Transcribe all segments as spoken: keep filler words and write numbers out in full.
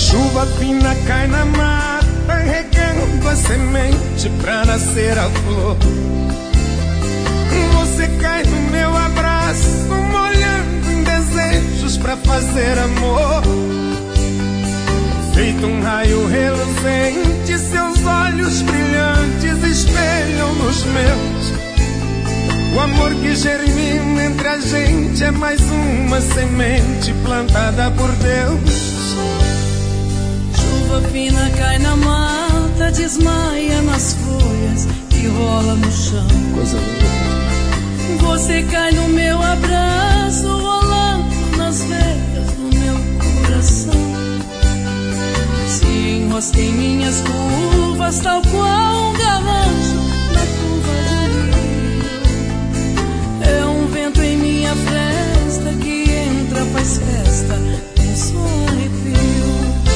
Chuva fina cai na mata, regando a semente pra nascer a flor. Você cai no meu abraço, molhando em desejos pra fazer amor. Feito um raio reluzente, seus olhos brilhantes espelham nos meus. O amor que germina entre a gente é mais uma semente plantada por Deus. Chuva fina cai na mata, desmaia nas folhas e rola no chão. Coisa linda. Você cai no meu abraço, rolando nas veias do meu coração. Se enrosca em minhas curvas, tal qual um garrancho na curva do rio. É um vento em minha festa que entra, faz festa, tem só arrepio.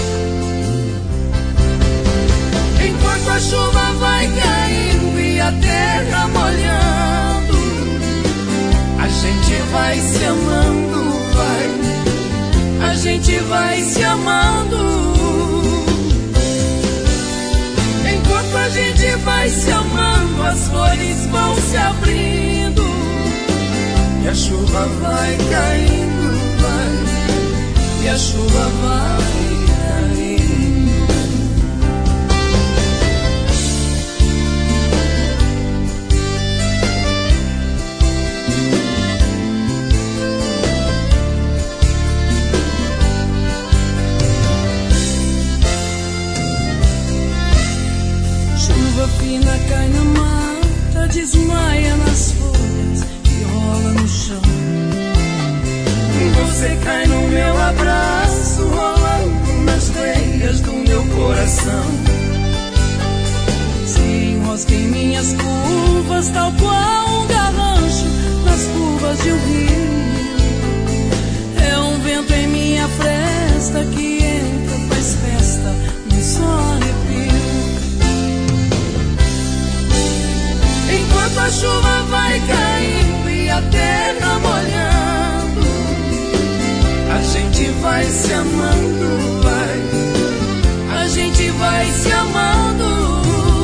Enquanto a chuva vai caindo e a terra molhando, a gente vai se amando, vai. A gente vai se amando. Enquanto a gente vai se amando, as flores vão se abrindo e a chuva vai caindo, vai. E a chuva vai caindo. Chuva fina cai na mata, desmaia nas folhas e rola no chão. Você cai no meu abraço, rolando nas veias do meu coração. Se enrosca em minhas curvas, tal qual um garrancho nas curvas de um rio. É um vento em minha fresta que entra, faz festa, num só arrepio. Enquanto a chuva vai caindo e a terra molhando, a gente vai se amando, vai. A gente vai se amando.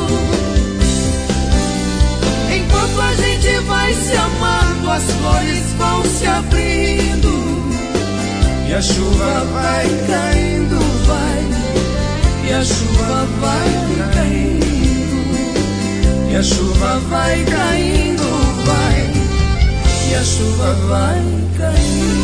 Enquanto a gente vai se amando, as flores vão se abrindo e a chuva vai caindo, vai. E a chuva vai caindo. E a chuva vai caindo, vai. E a chuva vai caindo.